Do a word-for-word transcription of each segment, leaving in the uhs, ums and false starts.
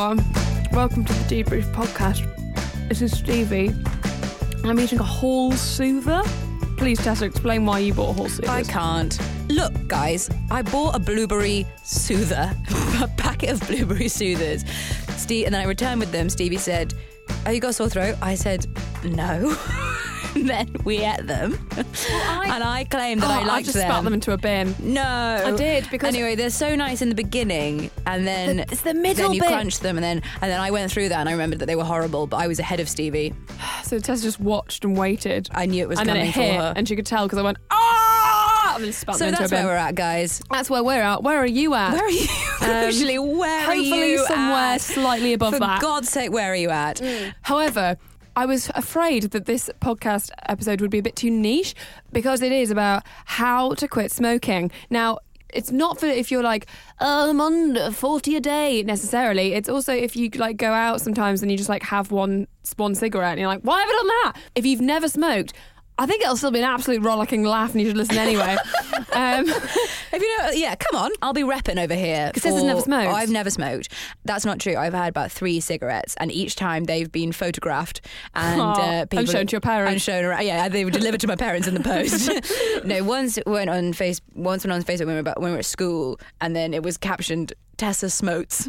everyone. Welcome to the Debrief podcast. This is Stevie. I'm eating a Hall Soother. Please, Tessa, explain why you bought Hall Soother. I can't. Look, guys, I bought a blueberry soother, a packet of blueberry soothers. Steve, and then I returned with them. Stevie said, "Oh, you got a sore throat?" I said, "No." And then we ate them. Well, I, and I claimed that oh, I liked them. I just them. spat them into a bin. No. I did, because... Anyway, they're so nice in the beginning, and then... The, it's the middle Then you bit. crunch them, and then and then I went through that, and I remembered that they were horrible, but I was ahead of Stevie. So Tessa just watched and waited. I knew it was and coming then it for hit, her. and she could tell because I went, ah! And then spat So them into that's a bin. where we're at, guys. That's where we're at. Where are you at? Where are you? Um, Actually, where are you Hopefully somewhere at? slightly above For that. God's sake, where are you at? Mm. However, I was afraid that this podcast episode would be a bit too niche because it is about how to quit smoking. Now, it's not for if you're like, oh, I'm under forty a day necessarily. It's also if you like go out sometimes and you just like have one one cigarette and you're like, why have I done that? If you've never smoked, I think it'll still be an absolute rollicking laugh and you should listen anyway. um, If you know, yeah, come on. I'll be repping over here. Because Tessa's for- never smoked. Oh, I've never smoked. That's not true. I've had about three cigarettes, and each time they've been photographed and Oh, uh, people and shown to your parents. And shown around. Yeah, they were delivered to my parents in the post. No, once it went on face. Once went on Facebook when we were about, when we were at school, and then it was captioned Tessa Smotes.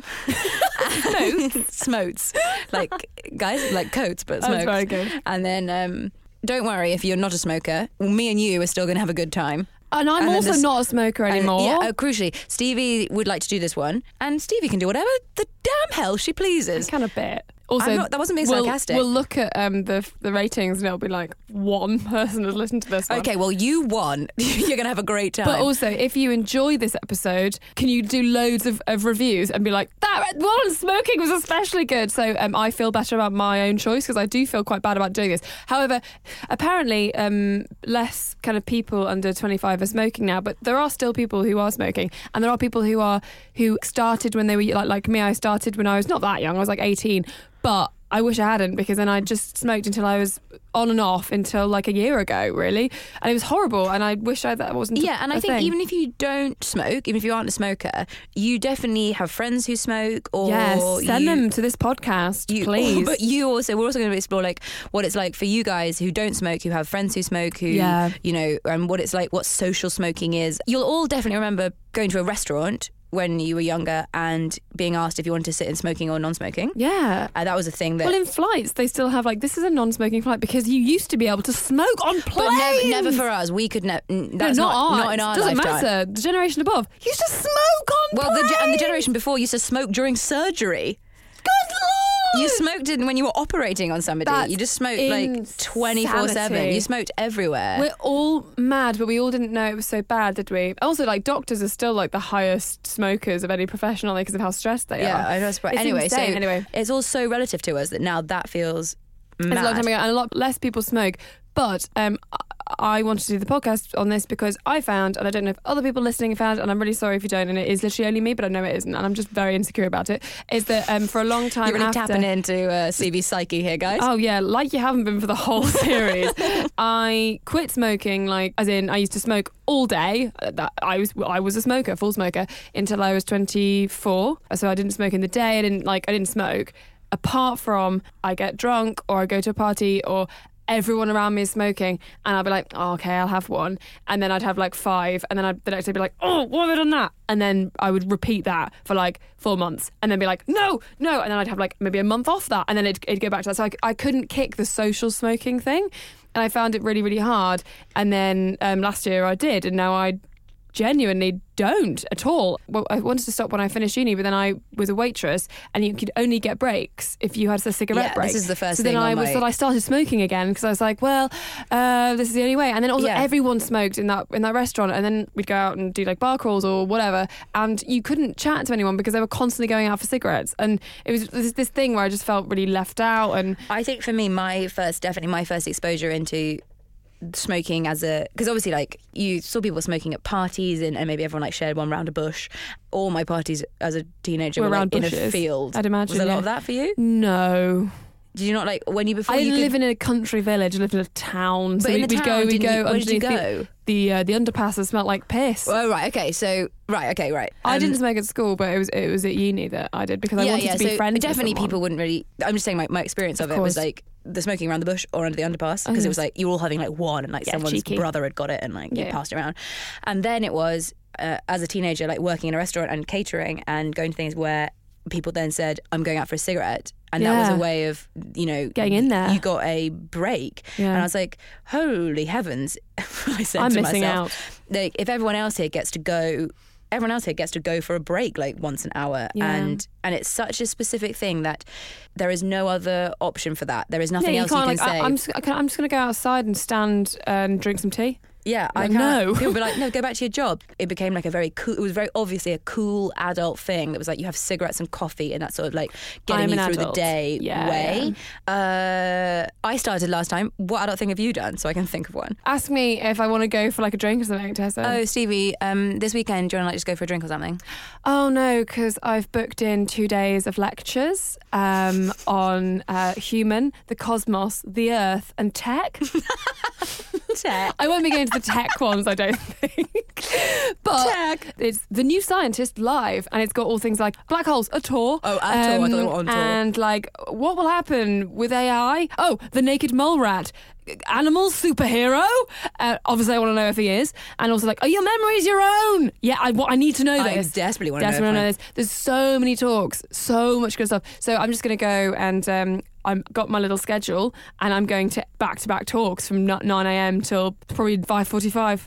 Smotes, smotes, like guys like coats, but smokes. That's very good. And then. Um, Don't worry if you're not a smoker. Me and you are still going to have a good time. and I'm And then also this- not a smoker And, anymore. yeah, uh, crucially, Stevie would like to do this one, and Stevie can do whatever the damn hell she pleases. kind of bit. Also, I'm not- that wasn't being we'll, sarcastic. We'll look at um, the the ratings and it'll be like one person has listened to this one. Okay, well, you won. You're going to have a great time. But also, if you enjoy this episode, can you do loads of, of reviews and be like, that one on smoking was especially good. So um, I feel better about my own choice because I do feel quite bad about doing this. However, apparently um, less kind of people under twenty-five are smoking now, but there are still people who are smoking, and there are people who are who started when they were like like me. I started when I was not that young. I was like eighteen, but I wish I hadn't, because then I just smoked until I was on and off until like a year ago, really, and it was horrible. And I wish I that wasn't. Yeah, and I I think even if you don't smoke, even if you aren't a smoker, you definitely have friends who smoke, or yes, send you, them to this podcast, you, please. But you also, we're also going to explore like what it's like for you guys who don't smoke, who have friends who smoke, who Yeah. you know, and what it's like, what social smoking is. You'll all definitely remember going to a restaurant when you were younger and being asked if you wanted to sit in smoking or non-smoking. Yeah. Uh, that was a thing that... Well, in flights, they still have like, this is a non-smoking flight because you used to be able to smoke on planes. But never, never for us. We could never... That's no, not, not, not, ours. in our Doesn't lifetime. matter. The generation above used to smoke on Well, planes. the, ge- and the generation before used to smoke during surgery. Good Lord! You smoked in when you were operating on somebody. That's you just smoked like twenty-four seven. insanity. You smoked everywhere. We're all mad, but we all didn't know it was so bad, did we? Also, like, doctors are still like the highest smokers of any profession, aren't they, because of how stressed they yeah, are. I know. But It's anyway, so insane. Anyway. it's all so relative to us that now that feels mad. It's a long time ago, and a lot less people smoke. But um, I- I wanted to do the podcast on this because I found, and I don't know if other people listening found, and I'm really sorry if you don't, and it is literally only me, but I know it isn't, and I'm just very insecure about it, is that um, for a long time You're really after... tapping into uh, C V's psyche here, guys. Oh yeah, like you haven't been for the whole series. I quit smoking, like as in I used to smoke all day. That I was I was a smoker, full smoker, until I was twenty-four. So I didn't smoke in the day. I didn't like I didn't smoke. Apart from I get drunk or I go to a party or everyone around me is smoking and I'll be like, oh, okay, I'll have one. And then I'd have like five and then I'd the next day be like, oh, why have I done that? And then I would repeat that for like four months and then be like, no, no. And then I'd have like maybe a month off that and then it'd, it'd go back to that. So I, I couldn't kick the social smoking thing and I found it really, really hard. And then um, last year I did, and now I genuinely don't at all. Well, I wanted to stop when I finished uni, but then I was a waitress and you could only get breaks if you had a cigarette Yeah, break. this is the first so thing then I on was my- thought I started smoking again because I was like, well, uh, this is the only way. And then also Yeah. everyone smoked in that in that restaurant, and then we'd go out and do like bar crawls or whatever, and you couldn't chat to anyone because they were constantly going out for cigarettes, and it was this, this thing where I just felt really left out. And I think for me, my first, definitely my first exposure into smoking as a, because obviously like you saw people smoking at parties and, and maybe everyone like shared one round a bush. All my parties as a teenager Were were, around like in a bushes, field. I'd imagine, Was a lot yeah. of that for you? no. Did you not like when you before I you live could, in a country village. I live in a town. But so in we'd, the we'd town, go, we'd didn't go you- where did you underneath go? the the, uh, the underpasses smelled like piss. Oh right, okay, so right, okay, right. I Um, didn't smoke at school, but it was it was at uni that I did because I yeah, wanted yeah. to be so friends. definitely, with someone. people wouldn't really. I'm just saying, my, my experience of, Of it was course. like the smoking around the bush or under the underpass, Oh, because it yes. was like you were all having like one, and like Yeah, someone's cheeky. brother had got it, and like you Yeah. passed it around. And then it was uh, as a teenager, like working in a restaurant and catering and going to things where people then said, "I'm going out for a cigarette." And that was Yeah. a way of, you know, Getting in there. You got a break. Yeah. And I was like, holy heavens. I said I'm to missing myself, out. like, if everyone else here gets to go, everyone else here gets to go for a break like once an hour. Yeah. And and it's such a specific thing that there is no other option for that. There is Yeah, nothing you else you can't can like. say. I, I'm just, I can, I'm just going to go outside and stand and drink some tea. Yeah, I Like, can't. no. People be like, no, go back to your job. It became like a very cool, it was very obviously a cool adult thing that was like you have cigarettes and coffee and that sort of like getting I'm you an through adult. the day Yeah, way. Uh, I started last time. What adult thing have you done? So I can think of one. Ask me if I want to go for like a drink or something, Tessa. Oh, Stevie, um, this weekend, do you want to like just go for a drink or something? Oh no, because I've booked in two days of lectures um, on uh, human, the cosmos, the earth, and tech. Tech. I won't be going to the tech ones, I don't think. But Tech. it's The New Scientist live, and it's got all things like black holes, a tour. Oh, a tour. I thought they were on tour. And like, what will happen with A I? Oh, the naked mole rat. Animal superhero. Uh, obviously, I want to know if he is, and also like, are your memories your own? Yeah, I, what, I need to know I this. desperately want to know. Desperately if know I- this. There's so many talks, so much good stuff. So I'm just going to go and um, I've got my little schedule, and I'm going to back to back talks from nine a.m. till probably five forty-five,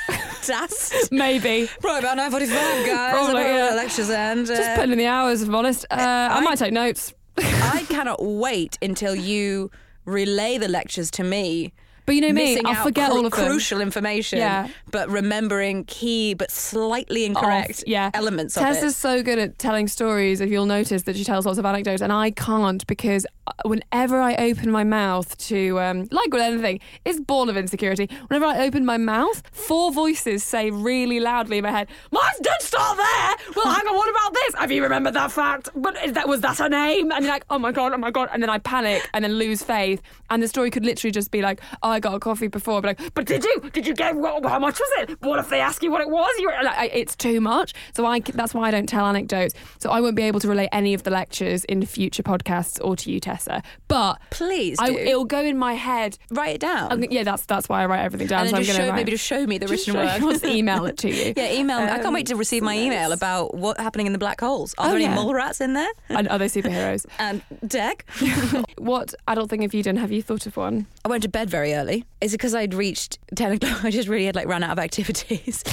That's maybe. probably about nine forty-five, guys. Probably, I've got all yeah. the lectures and uh, Just putting in the hours, if I'm honest. Uh, I, I- might take notes. I cannot wait until you relay the lectures to me. But you know me, Missing I'll out forget cru- all of them. crucial information, Yeah. but remembering key but slightly incorrect Off, yeah. elements of Tess it. is so good at telling stories, if you'll notice that she tells lots of anecdotes, and I can't, because whenever I open my mouth to, um, like with anything, it's born of insecurity. Whenever I open my mouth, four voices say really loudly in my head, "Mine did start there! Well, hang on, what about this? Have you remembered that fact? But is that, was that her name?" And you're like, oh my God, oh my God. And then I panic and then lose faith. And the story could literally just be like, oh, I got a coffee before. I'd be like, but did you? Did you get, well, how much was it? What if they ask you what it was? You were, like, I- it's too much. So I, that's why I don't tell anecdotes. So I won't be able to relate any of the lectures in future podcasts or to you, Tessa. But Please I, do. it'll go in my head. Write it down. I'm, yeah, that's that's why I write everything down. and so then I'm just gonna show, write. maybe just show me the Just written show- word. I'll just email it to you. Yeah, email me. I can't Um, wait to receive my email nice. about what's happening in the black holes. Are Oh, there any yeah. mole rats in there? And other superheroes. And Deck? What adult thing have you done? Have you thought of one? I went to bed very early. Is it because I'd reached ten o'clock? I just really had like run out of activities.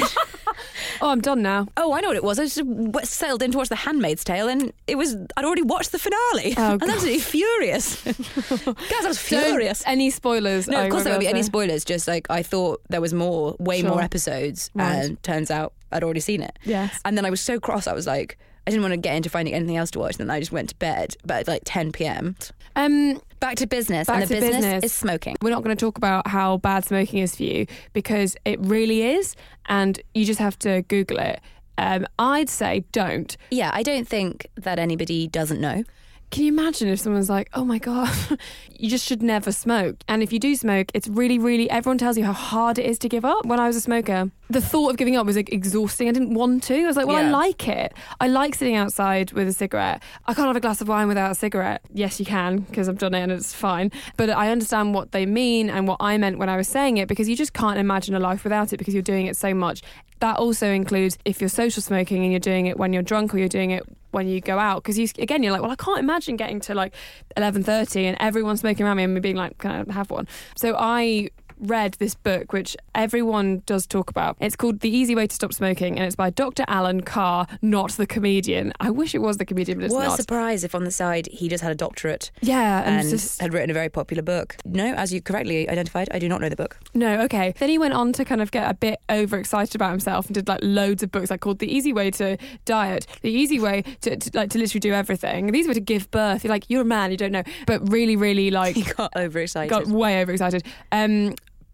Oh, I'm done now. Oh, I know what it was. I just w- sailed in to watch The Handmaid's Tale, and it was I'd already watched the finale. Oh, I was absolutely furious. Guys, I was furious. Don't, any spoilers? No, I of course there won't be any remember. spoilers. Just like I thought there was more, way Sure. more episodes, Right. and turns out I'd already seen it. Yes. And then I was so cross. I was like, I didn't want to get into finding anything else to watch. Then I just went to bed. But at like ten p.m. Um, Back to business, Back and the to business, business. is smoking. we're not going to talk about how bad smoking is for you, because it really is, and you just have to Google it. Um, I'd say don't. Yeah, I don't think that anybody doesn't know. Can you imagine if someone's like, oh my God, you just should never smoke. And if you do smoke, it's really, really, everyone tells you how hard it is to give up. When I was a smoker, the thought of giving up was like, exhausting. I didn't want to. I was like, well, I Yeah. like it. I like sitting outside with a cigarette. I can't have a glass of wine without a cigarette. Yes, you can, because I've done it and it's fine. But I understand what they mean and what I meant when I was saying it, because you just can't imagine a life without it, because you're doing it so much. That also includes if you're social smoking and you're doing it when you're drunk, or you're doing it when you go out, because you again you're like, well, I can't imagine getting to like eleven thirty and everyone smoking around me and me being like, can I have one? So I read this book which everyone does talk about. It's called The Easy Way to Stop Smoking, and it's by Doctor Alan Carr, not the comedian. I wish it was the comedian, but it's What a not. surprise if on the side he just had a doctorate Yeah, and, and it's just had written a very popular book. No, as you correctly identified, I do not know the book. no, okay. Then he went on to kind of get a bit overexcited about himself and did like loads of books, like called The Easy Way to Diet, The Easy Way to, to like to literally do everything, The Easy Way to Give Birth. You're like, you're a man, you don't know, but really, really like He got overexcited. got way overexcited. Um, but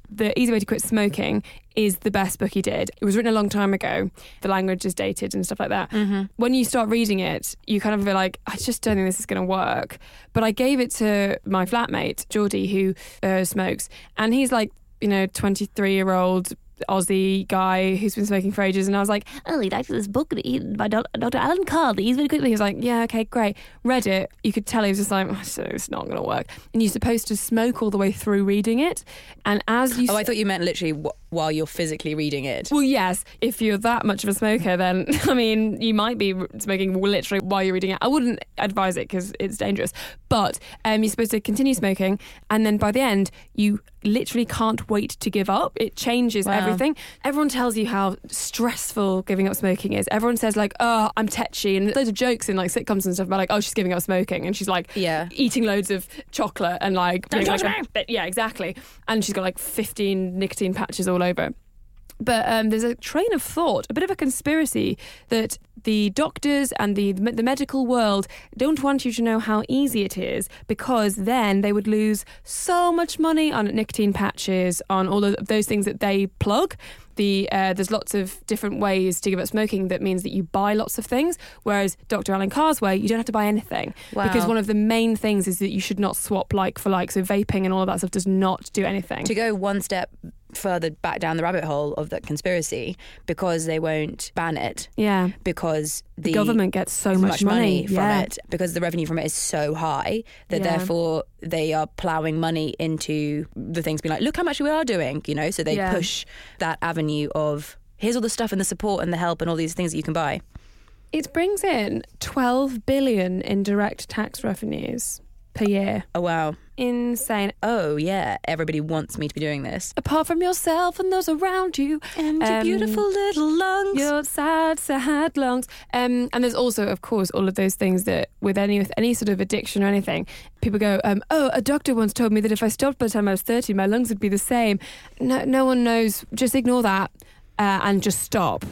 The Easy Way to Quit Smoking is the best book he did. It was written a long time ago. The language is dated and stuff like that. Mm-hmm. When you start reading it, you kind of feel like, I just don't think this is going to work. But I gave it to my flatmate, Geordie, who uh, smokes. And he's like, you know, twenty-three-year-old Aussie guy who's been smoking for ages, and I was like, oh, he liked this book by Doctor Alan Carr, the Easy Way to Quit. He was like, yeah, okay, great. Read it. You could tell he was just like, oh, so it's not going to work. And you're supposed to smoke all the way through reading it. And as you... Oh, I thought you meant literally w- while you're physically reading it. Well, yes. If you're that much of a smoker, then, I mean, you might be smoking literally while you're reading it. I wouldn't advise it because it's dangerous. But um, you're supposed to continue smoking, and then by the end, you literally can't wait to give up. It changes Wow. everything. Everyone tells you how stressful giving up smoking is. Everyone says like, oh, I'm tetchy, and loads of jokes in like sitcoms and stuff about like, oh, she's giving up smoking, and she's like Yeah. eating loads of chocolate and like, Don't doing, touch like, me. a bit- yeah, exactly. And she's got like fifteen nicotine patches all over. But um, there's a train of thought, a bit of a conspiracy that the doctors and the the medical world don't want you to know how easy it is, because then they would lose so much money on nicotine patches, on all of those things that they plug. The uh, there's lots of different ways to give up smoking that means that you buy lots of things, whereas Doctor Alan Carr's way, you don't have to buy anything. Wow. Because one of the main things is that you should not swap like for like. So vaping and all of that stuff does not do anything. To go one step further back down the rabbit hole of that conspiracy, because they won't ban it, Yeah. because the, The government gets so so much, much money from yeah. it, because the revenue from it is so high that Yeah. therefore they are ploughing money into the things, being like, look how much we are doing, you know, so they Yeah. push that avenue of here's all the stuff and the support and the help and all these things that you can buy. It brings in twelve billion in direct tax revenues per year. Oh wow. Insane. Oh yeah, everybody wants me to be doing this. Apart from yourself and those around you. And your Um, beautiful little lungs. Your sad, sad lungs. Um, and there's also, of course, all of those things that with any with any sort of addiction or anything, people go, um, oh, a doctor once told me that if I stopped by the time I was thirty, my lungs would be the same. No, no one knows. Just ignore that. Uh, and just stop.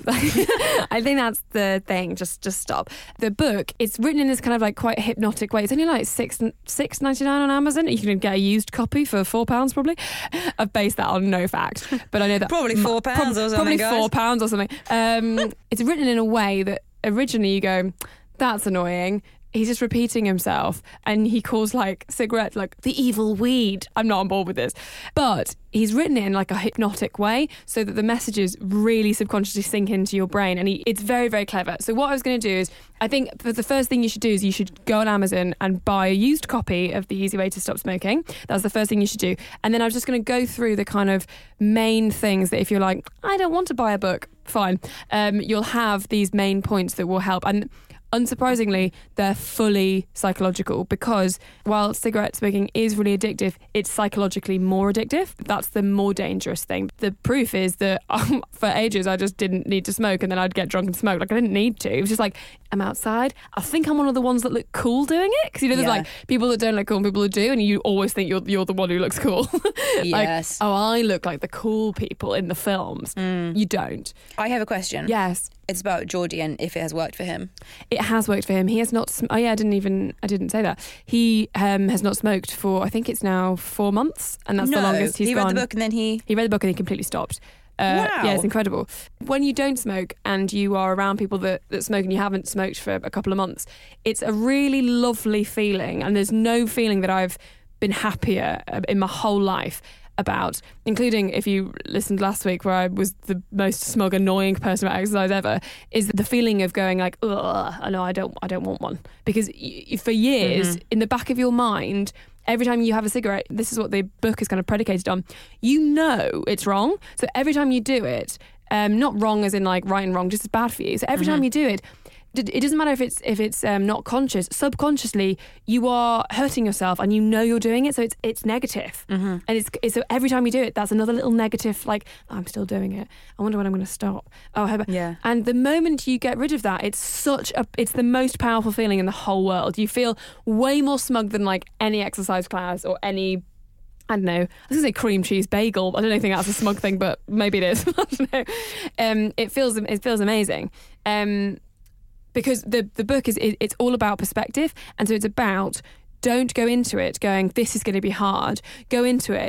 I think that's the thing. Just, just stop. The book, it's written in this kind of like quite hypnotic way. It's only like six six ninety nine on Amazon. You can get a used copy for four pounds probably. I've based that on no fact, but I know that Probably four pounds or something, Probably guys. four pounds or something. Um, it's written in a way that originally you go, that's annoying. He's just repeating himself, and he calls like cigarette like the evil weed. I'm not on board with this, but he's written it in like a hypnotic way so that the messages really subconsciously sink into your brain, and he, it's very, very clever. So what I was going to do is, I think for the first thing you should do is you should go on Amazon and buy a used copy of The Easy Way to Stop Smoking. That's the first thing you should do. And then I was just going to go through the kind of main things that if you're like, I don't want to buy a book, fine. Um, you'll have these main points that will help. And unsurprisingly, they're fully psychological, because while cigarette smoking is really addictive, it's psychologically more addictive. That's the more dangerous thing. The proof is that um, for ages I just didn't need to smoke, and then I'd get drunk and smoke. Like I didn't need to. It was just like, I'm outside. I think I'm one of the ones that look cool doing it, because you know there's Yeah. like people that don't look cool and people that do, and you always think you're you're the one who looks cool. Like, Yes. oh, I look like the cool people in the films. You don't. I have a question. Yes. It's about Geordie and if it has worked for him. It has worked for him. He has not. Sm- oh yeah, I didn't even. I didn't say that. He um, has not smoked for. I think it's now four months, and that's no, the longest he's he gone. read the book and then he. He read the book and he completely stopped. Uh, Wow. Yeah, it's incredible. When you don't smoke and you are around people that, that smoke and you haven't smoked for a couple of months, it's a really lovely feeling, and there's no feeling that I've been happier in my whole life about, including if you listened last week where I was the most smug, annoying person about exercise ever, is the feeling of going like, ugh, I know I don't, I don't want one. Because y- for years, Mm-hmm. in the back of your mind, every time you have a cigarette, this is what the book is kind of predicated on, you know it's wrong. So every time you do it, um, not wrong as in like right and wrong, just as bad for you. So every time you do it, it doesn't matter if it's if it's um, not conscious. Subconsciously, you are hurting yourself, and you know you're doing it. So it's it's negative, and it's, it's so every time you do it, that's another little negative. Like, oh, I'm still doing it. I wonder when I'm going to stop. Oh, how about-" Yeah. And the moment you get rid of that, it's such a it's the most powerful feeling in the whole world. You feel way more smug than like any exercise class or any. I don't know. I was going to say cream cheese bagel. I don't think that's a smug thing, but maybe it is. I don't know. Um, it feels it feels amazing. Um, because the the book is it, it's all about perspective, and so it's about, don't go into it going, this is going to be hard. Go into it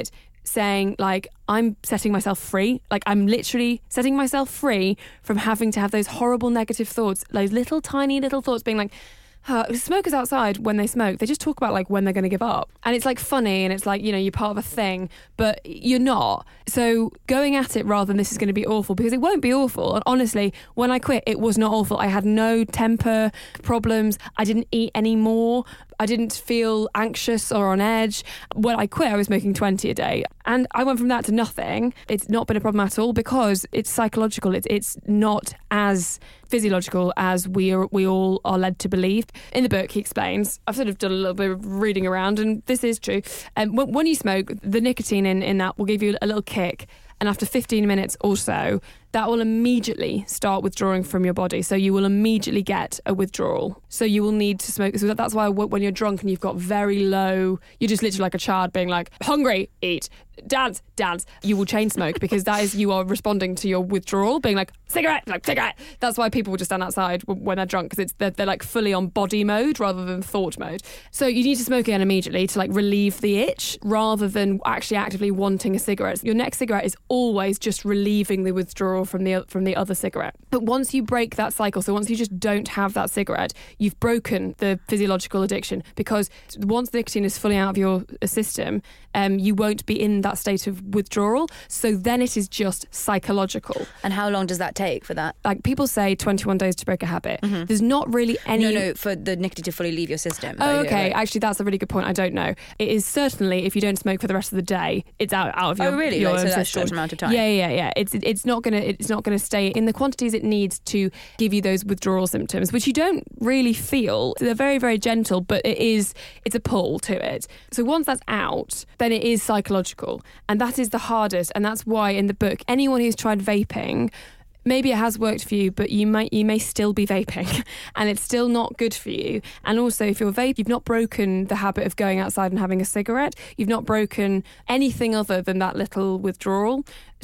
saying like, I'm setting myself free. Like I'm literally setting myself free from having to have those horrible negative thoughts, those little tiny little thoughts being like, Uh, smokers outside, when they smoke, they just talk about like when they're going to give up. And it's like funny and it's like, you know, you're part of a thing, but you're not. So going at it rather than this is going to be awful, because it won't be awful. And honestly, when I quit, it was not awful. I had no temper problems. I didn't eat anymore. I didn't feel anxious or on edge. When I quit, I was smoking twenty a day. And I went from that to nothing. It's not been a problem at all because it's psychological. It's, it's not as physiological as we are, we all are led to believe. In the book, he explains, I've sort of done a little bit of reading around, and this is true. Um, when, when you smoke, the nicotine in, in that will give you a little kick. And after fifteen minutes or so, that will immediately start withdrawing from your body. So you will immediately get a withdrawal. So you will need to smoke. So that's why when you're drunk and you've got very low, you're just literally like a child being like, hungry, eat, dance, dance. You will chain smoke because that is, you are responding to your withdrawal, being like, cigarette, like cigarette. That's why people will just stand outside when they're drunk, because it's they're, they're like fully on body mode rather than thought mode. So you need to smoke again immediately to like relieve the itch rather than actually actively wanting a cigarette. Your next cigarette is always just relieving the withdrawal from the from the other cigarette. But once you break that cycle, so once you just don't have that cigarette, you've broken the physiological addiction, because once the nicotine is fully out of your system, um, you won't be in that state of withdrawal. So then it is just psychological. And how long does that take for that? Like people say twenty-one days to break a habit. Mm-hmm. There's not really any... No, no, for the nicotine to fully leave your system. Oh, okay. Like... Actually, that's a really good point. I don't know. It is certainly, if you don't smoke for the rest of the day, it's out, out of your Oh, really? Your like, so system. that's a short amount of time? Yeah, yeah, yeah. It's it's not gonna it's not gonna stay in the quantities it needs to give you those withdrawal symptoms, which you don't really feel. They're very, very gentle, but it is it's a pull to it. So once that's out, then it is psychological, and that is the hardest. And that's why in the book, anyone who's tried vaping, maybe it has worked for you, but you might you may still be vaping and it's still not good for you. And also, if you're vape, you've not broken the habit of going outside and having a cigarette. You've not broken anything other than that little withdrawal.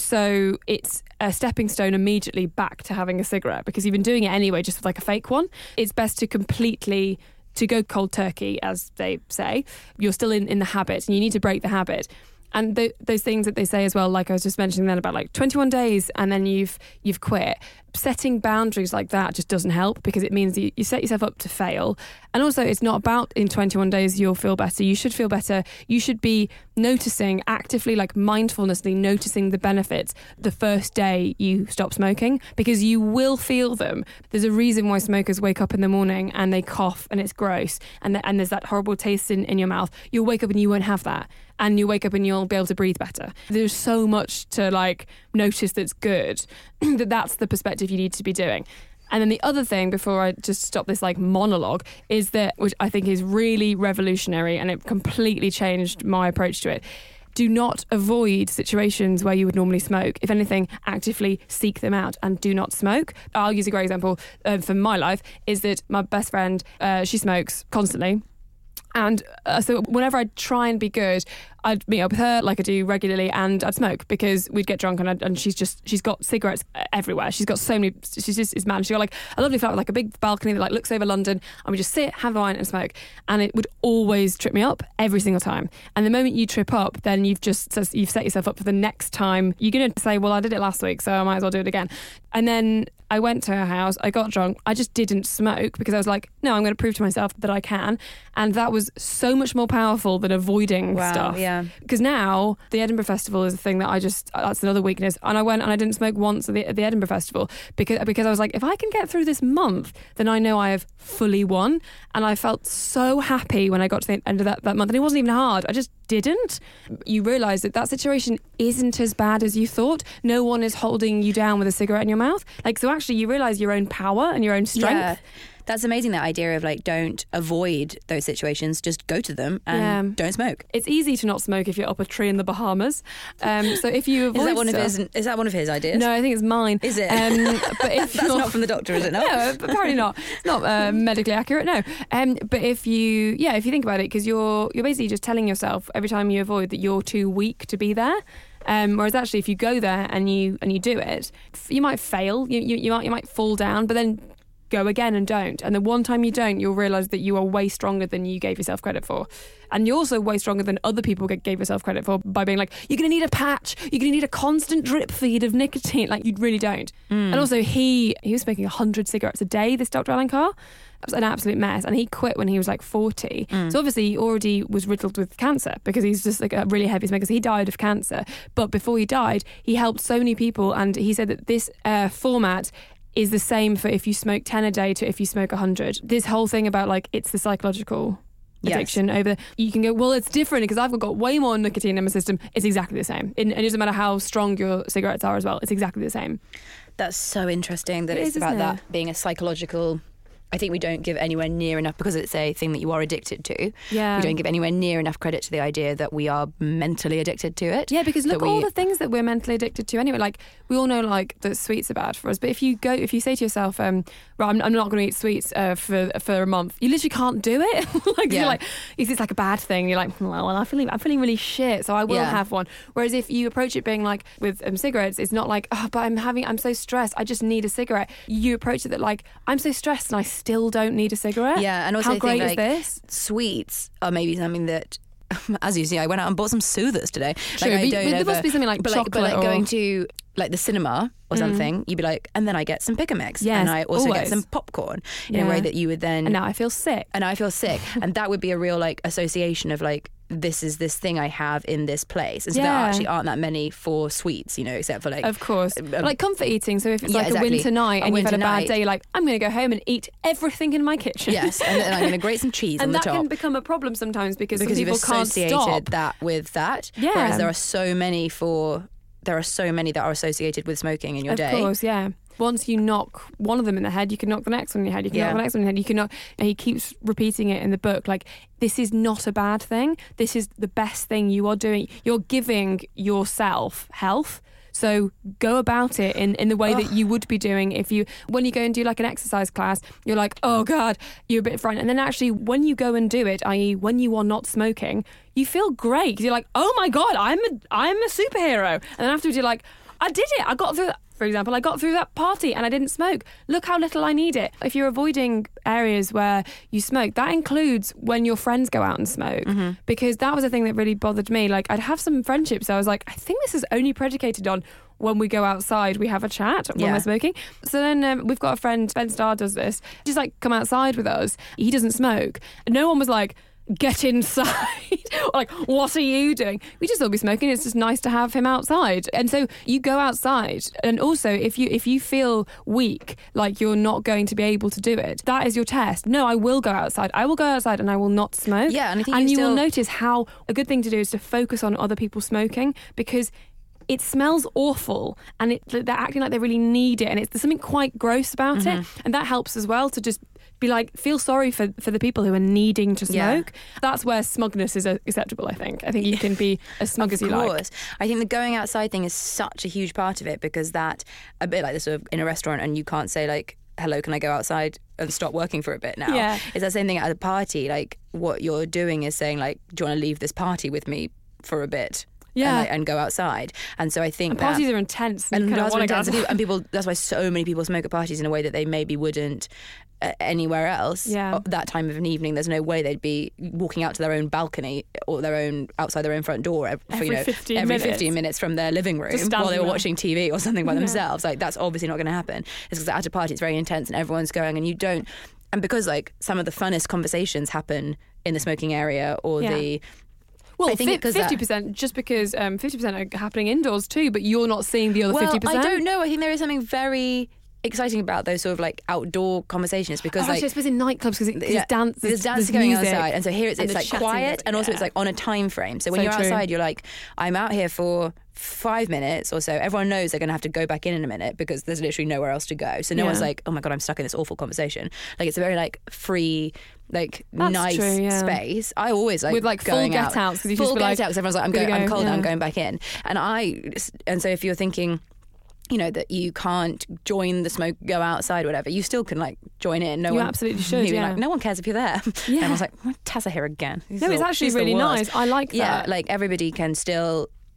So it's a stepping stone immediately back to having a cigarette, because you've been doing it anyway, just with like a fake one. It's best to completely to go cold turkey, as they say. You're still in, in the habit and you need to break the habit. And the, those things that they say as well, like I was just mentioning then about like twenty-one days and then you've you've quit. Setting boundaries like that just doesn't help, because it means you, you set yourself up to fail. And also, it's not about in twenty-one days you'll feel better. You should feel better. You should be noticing actively, like mindfulnessly noticing the benefits the first day you stop smoking, because you will feel them. There's a reason why smokers wake up in the morning and they cough and it's gross and, the, and there's that horrible taste in, in your mouth. You'll wake up and you won't have that. And you wake up and you'll be able to breathe better. There's so much to like notice that's good that that's the perspective you need to be doing. And then the other thing, before I just stop this like monologue, is that, which I think is really revolutionary and it completely changed my approach to it. Do not avoid situations where you would normally smoke. If anything, actively seek them out and do not smoke. I'll use a great example uh, from my life, is that my best friend, uh, she smokes constantly. And uh, so whenever I try and be good, I'd meet up with her like I do regularly, and I'd smoke because we'd get drunk and I'd, and she's just she's got cigarettes everywhere. She's got so many. She's just is mad. She's got like a lovely flat with like a big balcony that like looks over London, and we just sit, have wine, and smoke. And it would always trip me up every single time. And the moment you trip up, then you've just you've set yourself up for the next time. You're gonna say, well, I did it last week, so I might as well do it again. And then I went to her house, I got drunk, I just didn't smoke because I was like, no, I'm going to prove to myself that I can. And that was so much more powerful than avoiding wow, stuff. Yeah. Because now the Edinburgh Festival is a thing that I just, that's another weakness. And I went and I didn't smoke once at the, at the Edinburgh Festival because, because I was like, if I can get through this month, then I know I have fully won. And I felt so happy when I got to the end of that, that month. And it wasn't even hard. I just didn't. You realise that that situation isn't as bad as you thought. No one is holding you down with a cigarette in your mouth. Like, so actually you realise your own power and your own strength. Yeah. That's amazing, that idea of like, don't avoid those situations, just go to them and yeah. don't smoke. It's easy to not smoke if you're up a tree in the Bahamas. Um, so if you avoid is that one stuff, of his? Is that one of his ideas? No, I think it's mine. Is it? Um, but if that's not from the doctor, is it? No, no, apparently not. It's not uh, medically accurate. No. Um, but if you, yeah, if you think about it, because you're you're basically just telling yourself every time you avoid that you're too weak to be there. Um, whereas actually, if you go there and you and you do it, you might fail. You you, you might you might fall down, but then go again and don't. And the one time you don't, you'll realise that you are way stronger than you gave yourself credit for. And you're also way stronger than other people gave yourself credit for by being like, you're going to need a patch, you're going to need a constant drip feed of nicotine. Like, you really don't. Mm. And also, he he was smoking one hundred cigarettes a day, this Doctor Alan Carr. It was an absolute mess. And he quit when he was like forty. Mm. So obviously he already was riddled with cancer because he's just like a really heavy smoker. So he died of cancer. But before he died, he helped so many people. And he said that this uh, format is the same for if you smoke ten a day to if you smoke one hundred. This whole thing about like, it's the psychological addiction yes. over, you can go, well, it's different because I've got way more nicotine in my system. It's exactly the same. It, it doesn't matter how strong your cigarettes are as well. It's exactly the same. That's so interesting that it it's is, about it? that being a psychological. I think we don't give anywhere near enough, because it's a thing that you are addicted to. Yeah. We don't give anywhere near enough credit to the idea that we are mentally addicted to it. Yeah, because look at we, all the things that we're mentally addicted to anyway. Like, we all know like that sweets are bad for us. But if you go, if you say to yourself, um, right, I'm, I'm not going to eat sweets uh, for for a month, you literally can't do it. like, yeah. you're like, it's like a bad thing. You're like, well, I'm feeling, I'm feeling really shit, so I will yeah. have one. Whereas if you approach it being like with um, cigarettes, it's not like, oh, but I'm having, I'm so stressed, I just need a cigarette. You approach it that like, I'm so stressed and I still don't need a cigarette. Yeah, and also how I great think, like, is this? Sweets are maybe something that, as you see, I went out and bought some soothers today. True, like, I but, don't but there ever, must be something like but chocolate like, but like or... going to like the cinema or something, mm. you'd be like, and then I get some Pick and Mix, yes, and I also always. get some popcorn in yeah. a way that you would then. And now I feel sick. And I feel sick, and that would be a real like association of like, this is this thing I have in this place. And so yeah. there actually aren't that many for sweets, you know, except for like... Of course. Um, like comfort eating. So if it's yeah, like exactly. a winter night a and winter you've had a bad night. day, you're like, I'm going to go home and eat everything in my kitchen. Yes, and then I'm going to grate some cheese and on the that top. can become a problem sometimes because, because some people you've can't associated stop. that with that. Yeah. Whereas there are so many for... There are so many that are associated with smoking in your of day. Of course, yeah. Once you knock one of them in the head, you can knock the next one in your head. You can yeah. knock the next one in the head. You can knock... And he keeps repeating it in the book, like, this is not a bad thing. This is the best thing you are doing. You're giving yourself health. So go about it in, in the way Ugh. that you would be doing if you, when you go and do like an exercise class, you're like, oh God, you're a bit frightened. And then actually when you go and do it, that is when you are not smoking, you feel great. 'Cause you're like, oh my God, I'm a, I'm a superhero. And then afterwards you're like, I did it. I got through that. For example, I got through that party and I didn't smoke. Look how little I need it. If you're avoiding areas where you smoke, that includes when your friends go out and smoke. Mm-hmm. Because that was a thing that really bothered me. Like, I'd have some friendships. I was like, I think this is only predicated on when we go outside, we have a chat when yeah. we're smoking. So then um, we've got a friend, Ben Starr does this. Just like come outside with us. He doesn't smoke. And no one was like, get inside. Or like, what are you doing? We just all be smoking. It's just nice to have him outside. And so you go outside. And also if you if you feel weak, like you're not going to be able to do it, that is your test. No, I will go outside. I will go outside and I will not smoke. Yeah, and I think and you, you still... will notice how a good thing to do is to focus on other people smoking, because it smells awful and it, they're acting like they really need it, and it's there's something quite gross about mm-hmm. it, and that helps as well to just be like, feel sorry for, for the people who are needing to smoke. Yeah. That's where smugness is acceptable, I think. I think you can be as smug as you like. Of course. I think the going outside thing is such a huge part of it, because that, a bit like this sort of in a restaurant and you can't say like, hello, can I go outside and stop working for a bit now? Yeah. It's that same thing at a party. Like, what you're doing is saying like, do you want to leave this party with me for a bit? Yeah, and, like, and go outside. And so I think and that parties are intense, and, and, kind of want to intense, and people. That's why so many people smoke at parties in a way that they maybe wouldn't uh, anywhere else. Yeah. That time of an evening, there's no way they'd be walking out to their own balcony or their own outside their own front door every, every you know, fifteen every minutes. fifteen minutes from their living room while they were there. watching T V or something by yeah. themselves. Like, that's obviously not going to happen. It's because at a party it's very intense and everyone's going, and you don't. And because like some of the funnest conversations happen in the smoking area or yeah. the. Well, I think fifty percent, just because um, fifty percent are happening indoors too, but you're not seeing the other well, fifty percent. I don't know. I think there is something very exciting about those sort of like outdoor conversations, because oh, like actually, I suppose in nightclubs, because it, yeah, dance, there's, there's dance going music, outside, and so here it's, it's like quiet, and also yeah. it's like on a time frame. So when so you're true. outside, you're like, I'm out here for five minutes or so. Everyone knows they're going to have to go back in in a minute because there's literally nowhere else to go. So no yeah. one's like, oh my God, I'm stuck in this awful conversation. Like, it's a very like free, like That's nice true, yeah. space. I always like with like full going get out. outs, because you full just be get like, outs because everyone's like, I'm going, go, I'm cold, yeah. I'm going back in. And I, and so if you're thinking, you know, that you can't join the smoke, go outside, whatever, you still can like join in. No you one absolutely should. Yeah. like, no one cares if you're there. Yeah. And I was like, oh, Tessa here again. She's no, the, it's actually she's the really worst. nice. I like that. Yeah, like everybody can still.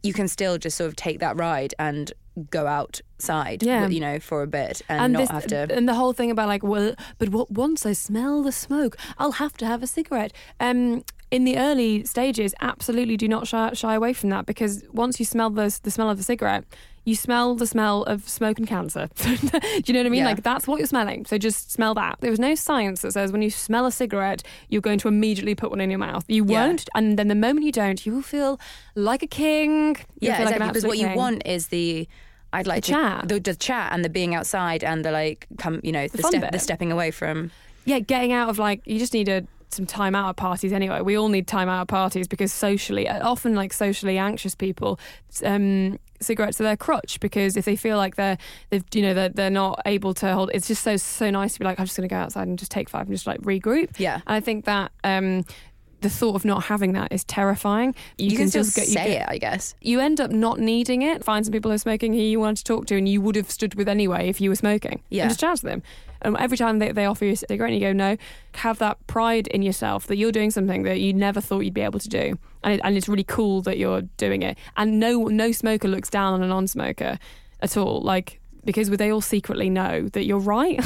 you can still just sort of take that ride and go outside, yeah. you know, for a bit and, and not this, have to. And the whole thing about like, well, but what once I smell the smoke, I'll have to have a cigarette. Um, in the early stages, absolutely do not shy, shy away from that, because once you smell the the smell of the cigarette, you smell the smell of smoke and cancer. Do you know what I mean? Yeah. Like, that's what you're smelling. So just smell that. There was no science that says when you smell a cigarette, you're going to immediately put one in your mouth. You Yeah. won't. And then the moment you don't, you will feel like a king. You'll Yeah, feel like exactly. an Because what absolute you king. want is the. I'd like The to chat. The, the chat and the being outside and the like. Come, you know, the, fun step, bit. the stepping away from. Yeah, getting out of like, you just need a, some time out at parties anyway. We all need time out at parties because socially, often like socially anxious people, um, cigarettes are their crutch, because if they feel like they're, they've, you know, they're, they're not able to hold, it's just so, so nice to be like, I'm just going to go outside and just take five and just like regroup. Yeah. And I think that, um, the thought of not having that is terrifying. You, you can, can still just get, you say get, it, I guess. You end up not needing it. Find some people who are smoking who you wanted to talk to and you would have stood with anyway if you were smoking. Yeah. And just chat to them. And every time they, they offer you a cigarette and you go, no, have that pride in yourself that you're doing something that you never thought you'd be able to do. And, it, and it's really cool that you're doing it. And no no smoker looks down on a non-smoker at all. Like, because they all secretly know that you're right.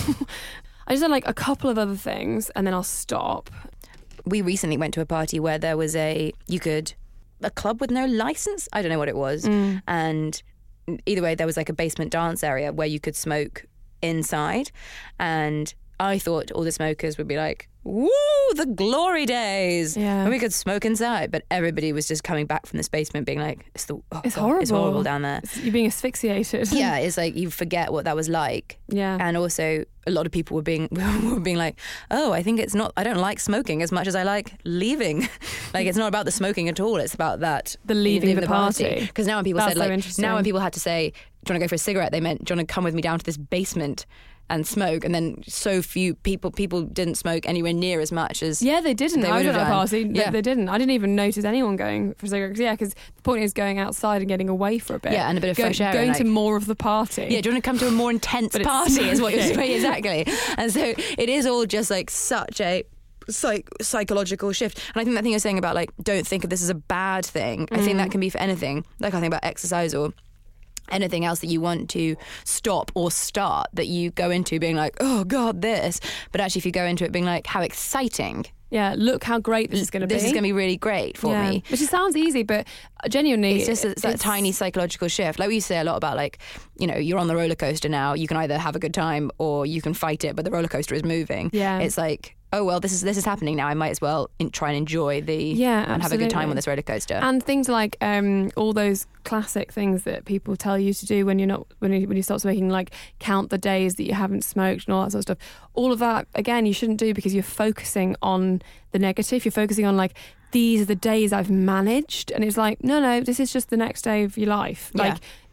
I just had like a couple of other things and then I'll stop. We recently went to a party where there was a, you could, a club with no license? I don't know what it was. Mm. And either way, there was like a basement dance area where you could smoke inside. And I thought all the smokers would be like, woo, the glory days. Yeah. And we could smoke inside. But everybody was just coming back from this basement being like, it's, the, oh It's God, horrible. It's horrible down there. It's- you're being asphyxiated. Yeah, it's like you forget what that was like. Yeah. And also a lot of people were being were being like, oh, I think it's not, I don't like smoking as much as I like leaving. Like, it's not about the smoking at all. It's about that. The leaving the party. Because now when people That's said so like, interesting. now when people had to say, do you want to go for a cigarette? They meant, do you want to come with me down to this basement and smoke? And then so few people people didn't smoke anywhere near as much as Yeah, they didn't. They I was would at have a done. party. They, Yeah. they didn't. I didn't even notice anyone going for cigarettes. Yeah, because the point is going outside and getting away for a bit. Yeah, and a bit of Go- fresh air. Going and, to like, more of the party. yeah, do you want to come to a more intense But it's party is what you're smoking. saying. Exactly. And so it is all just like such a psych- psychological shift. And I think that thing you're saying about like, don't think of this as a bad thing. I think that can be for anything. Like I think about exercise or anything else that you want to stop or start, that you go into being like, oh God, this. But actually if you go into it being like, how exciting. Yeah, look how great this is going to be. This is going to be really great for yeah. me. Which it sounds easy, but genuinely... It's just a, it's that tiny psychological shift. Like we used to say a lot about like, you know, you're on the roller coaster now. You can either have a good time or you can fight it, but the roller coaster is moving. Yeah. It's like, oh well, this is this is happening now. I might as well in, try and enjoy the Yeah, and have a good time absolutely. on this roller coaster. And things like um, all those classic things that people tell you to do when you're not when you, when you start smoking, like count the days that you haven't smoked and all that sort of stuff. All of that, again, you shouldn't do because you're focusing on the negative. You're focusing on like, these are the days I've managed, and it's like, no, no, this is just the next day of your life. Yeah. Like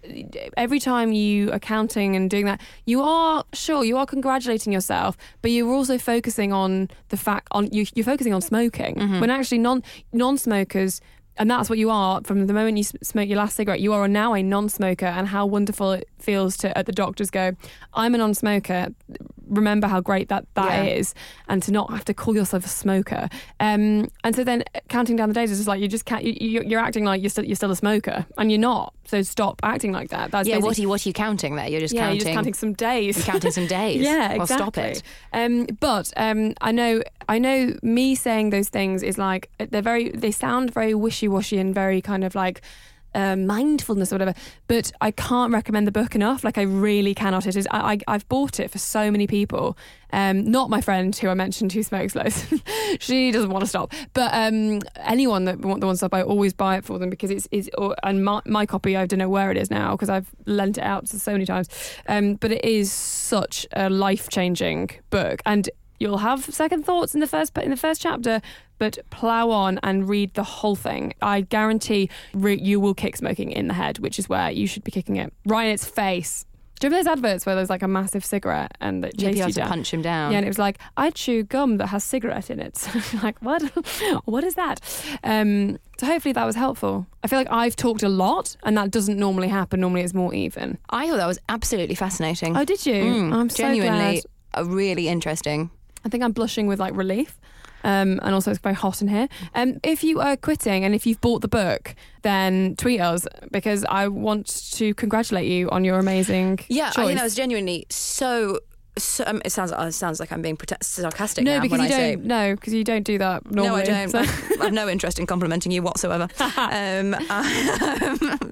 every time you are counting and doing that, you are sure you are congratulating yourself, but you're also focusing on the fact on you, you're focusing on smoking Mm-hmm. when actually non non-smokers. And that's what you are from the moment you s- smoke your last cigarette. You are now a non-smoker, and how wonderful it feels to at the doctors go, I'm a non-smoker. Remember how great that that is, Yeah. and to not have to call yourself a smoker. Um, and so then counting down the days is just like you just can't. You, you- you're acting like you're still you're still a smoker, and you're not. So stop acting like that. That's yeah, basically- what are you what are you counting there? You're just yeah, counting. you're just counting some days. You're counting some days. Yeah, Well, exactly. stop it. Um, but um, I know, I know, me saying those things is like they're very, they sound very wishy-washy and very kind of like uh, mindfulness or whatever. But I can't recommend the book enough. Like I really cannot. It is. I, I I've bought it for so many people. Um, not my friend who I mentioned who smokes loads. She doesn't want to stop. But um, anyone that want, that wants to stop, I always buy it for them because it's is. And my, my copy, I don't know where it is now because I've lent it out so many times. Um, but it is such a life changing book, and you'll have second thoughts in the first in the first chapter, but plow on and read the whole thing. I guarantee re- you will kick smoking in the head, which is where you should be kicking it, right in its face. Do you remember those adverts where there's like a massive cigarette and it Yeah, chased you you have to down? punch him down. Yeah, and it was like, I chew gum that has cigarette in it. So you're like, what? What is that? Um, so hopefully that was helpful. I feel like I've talked a lot, and that doesn't normally happen. Normally it's more even. I thought that was absolutely fascinating. Oh, did you? Mm, I'm so genuinely glad. uh, really interesting. I think I'm blushing with like relief. Um, and also it's very hot in here. Um, if you are quitting and if you've bought the book, then tweet us because I want to congratulate you on your amazing Yeah, choice. I think that was genuinely so... So, um, it sounds it sounds like I'm being prote- sarcastic no, now because when you I say... don't. No, because you don't do that normally. No, I don't. so- I have no interest in complimenting you whatsoever. um, I'm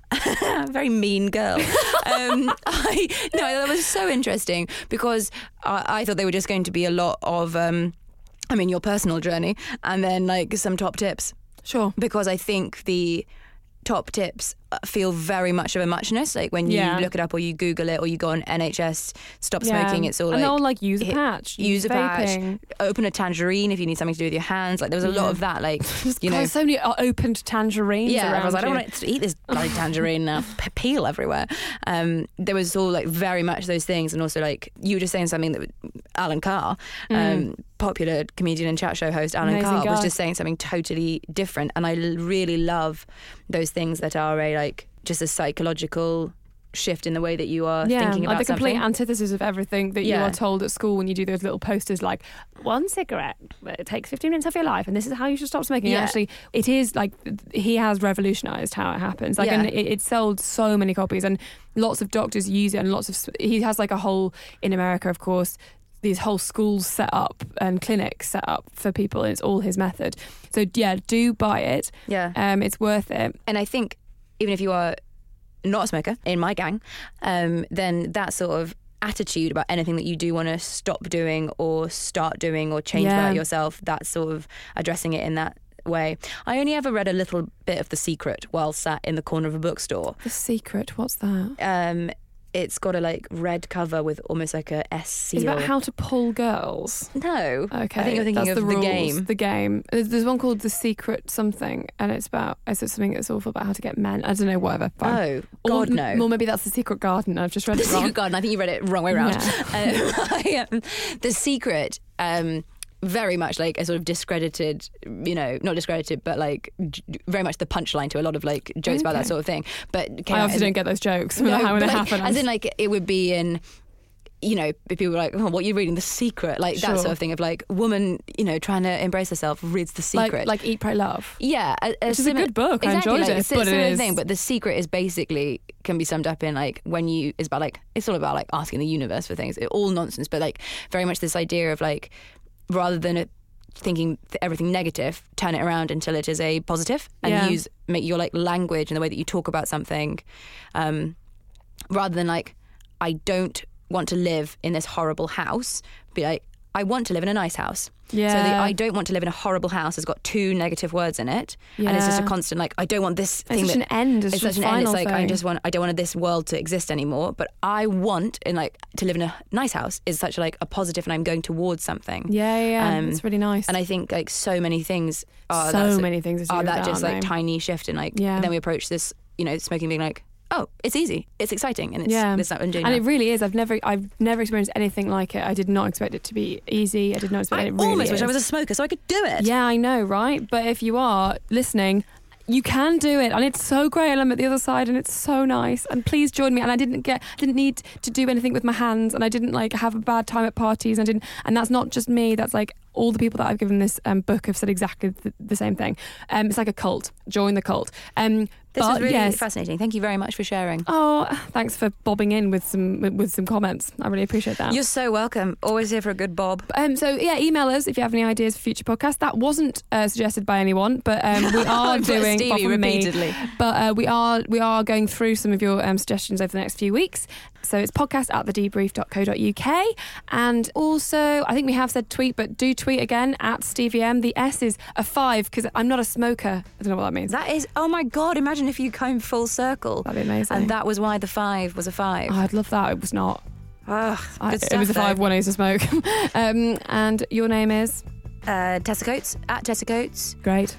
a very mean girl. Um, I, no, that was so interesting because I, I thought they were just going to be a lot of, um, I mean, your personal journey and then like some top tips. Sure. Because I think the top tips feel very much of a muchness. Like when you Yeah. look it up or you Google it or you go on N H S Stop Yeah. Smoking, it's all and like... they'll like use a hit- patch, use a vaping. patch, open a tangerine if you need something to do with your hands. Like there was a Yeah. lot of that. Like Just you know, so many uh, opened tangerines yeah. around I was like, I you. don't want to eat this bloody tangerine now. P- peel everywhere. Um, there was all like very much those things, and also like you were just saying something that Alan Carr, um, popular comedian and chat show host Alan Amazing Carr, was guy. just saying something totally different, and I l- really love those things that are a like just a psychological shift in the way that you are Yeah, thinking about like the complete something. antithesis of everything that you Yeah. are told at school when you do those little posters like one cigarette, it takes fifteen minutes of your life and this is how you should stop smoking. Yeah. Actually, it is like he has revolutionized how it happens. Like, Yeah. and it, it sold so many copies and lots of doctors use it and lots of, he has like a whole, in America, of course, these whole schools set up and clinics set up for people and it's all his method. So yeah, do buy it. Yeah. Um, it's worth it. And I think even if you are not a smoker in my gang, um, then that sort of attitude about anything that you do want to stop doing or start doing or change Yeah. about yourself, that's sort of addressing it in that way. I only ever read a little bit of The Secret while sat in the corner of a bookstore. The Secret, what's that? Um, it's got a like red cover with almost like a S seal. Is that how to pull girls? No. Okay, I think you're thinking that's of the, the, rules, game. The game. There's, there's one called The Secret something, and it's about is it something that's awful about how to get men. I don't know. Whatever. Fine. Oh, or, God, no. Or maybe that's The Secret Garden. I've just read The it wrong. Secret Garden. I think you read it wrong way around. Yeah. Um, I, um, the Secret. Um, very much like a sort of discredited, you know, not discredited, but like j- very much the punchline to a lot of like jokes about that Okay. sort of thing. But came I out obviously in- don't get those jokes. No, how would but, it like, happen? as in like it would be in, you know, if people were like, oh, what are you reading? The Secret, like Sure. that sort of thing of like woman, you know, trying to embrace herself reads The Secret. like, like Eat, Pray, Love. Yeah, a, a Which is a similar- good book. I Exactly, enjoyed like, it, it's a but it similar is- thing. But The Secret is basically can be summed up in like when you it's about like it's all about like asking the universe for things. It, all nonsense, but like very much this idea of like rather than it, thinking th- everything negative, turn it around until it is a positive, and Yeah. use make your like language and the way that you talk about something, um, rather than like I don't want to live in this horrible house. Be like I want to live in a nice house. Yeah. So the I don't want to live in a horrible house has got two negative words in it, and it's just a Yeah. constant like I don't want this thing It's such that an end. It's, it's just such a an end. It's final like I thing. just want I don't want this world to exist anymore. But I want in like to live in a nice house is such like a positive, and I'm going towards something. Yeah, yeah, yeah. Um, it's really nice. And I think like so many things are so that, many things are do that with just aren't like they? tiny shift and like Yeah. then we approach this, you know, smoking being like, oh, it's easy, it's exciting, and it's Yeah. this that I'm doing And now. it really is. I've never, I've never experienced anything like it. I did not expect it to be easy. I did not expect I it. Really almost wish is. I was a smoker so I could do it. Yeah, I know, right? But if you are listening, you can do it, and it's so great. And I'm at the other side, and it's so nice. And please join me. And I didn't get, didn't need to do anything with my hands, and I didn't like have a bad time at parties. And I didn't, and that's not just me. That's like all the people that I've given this um, book have said exactly the, the same thing. Um, it's like a cult. Join the cult. Um, This but was really yes. fascinating. Thank you very much for sharing. Oh, thanks for bobbing in with some with, with some comments. I really appreciate that. You're so welcome. Always here for a good bob. Um, so yeah, email us if you have any ideas for future podcasts. That wasn't uh, suggested by anyone, but um, we are But doing Stevie apart from me, repeatedly. But uh, we are we are going through some of your um, suggestions over the next few weeks. So it's podcast at the debrief dot co dot uk, and also I think we have said tweet, but do tweet again at Stevie M. The S is a five because I'm not a smoker. I don't know what that means. That is, oh my God, imagine if you came full circle. That'd be amazing. And that was why the five was a five. Oh, I'd love that. It was not. Ugh, I, good it stuff, was a five though. when I used to smoke. um, and your name is Uh, Tessa Coates, at Tessa Coates. great.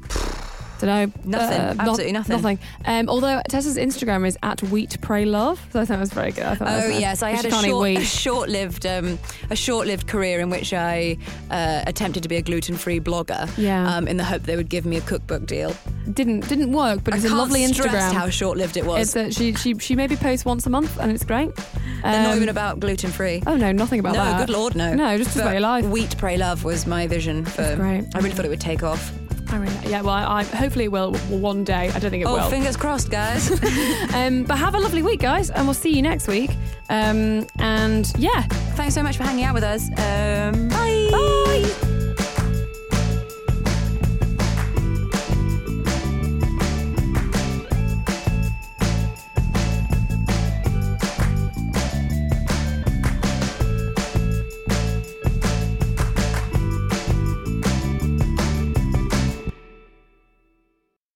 Don't know. Nothing, Uh, absolutely nothing. Nothing. Um, although Tessa's Instagram is at Wheat Pray Love, so I thought it was very good. I thought that Oh was nice. yes, I But had she a, can't eat short, wheat. a short-lived, um, a short-lived career in which I uh, attempted to be a gluten-free blogger, Yeah. um, in the hope they would give me a cookbook deal. didn't didn't work, but I it's a can't lovely stress Instagram. how short-lived it was. It's a, she she she maybe posts once a month, and it's great. They're not Um, even about gluten-free. Oh no, nothing about no, that. good lord, no. No, just But about your life. Wheat, pray, love was my vision for. great. I really thought it would take off. I really, yeah, well, I, I hopefully it will one day. I don't think it Oh, will. fingers crossed, guys. Um, but have a lovely week, guys, and we'll see you next week. Um, and yeah, Thanks so much for hanging out with us. Um, bye. bye.